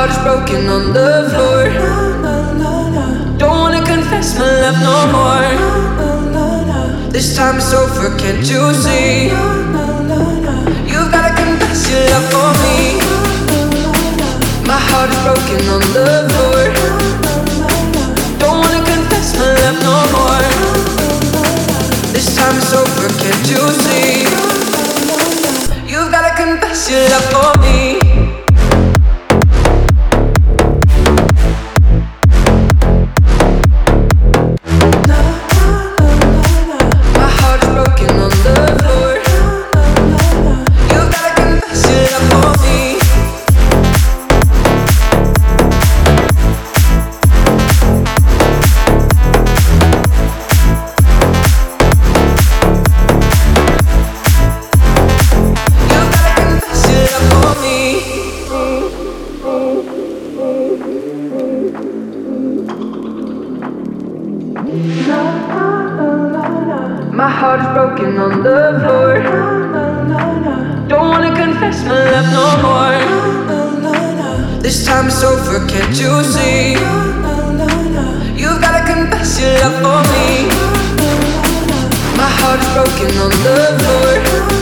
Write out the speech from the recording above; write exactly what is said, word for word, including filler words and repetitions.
heart is broken on the floor. Don't wanna confess my love no more. This time it's over, can't you see? You've gotta confess your love for me. My heart is broken on the floor. Don't wanna confess my love no more. This time it's over, can't you see? You've gotta confess your love for me. My heart is broken on the floor. Don't wanna confess my love no more. This time it's over, can't you see? You've gotta confess your love for me. My heart is broken on the floor.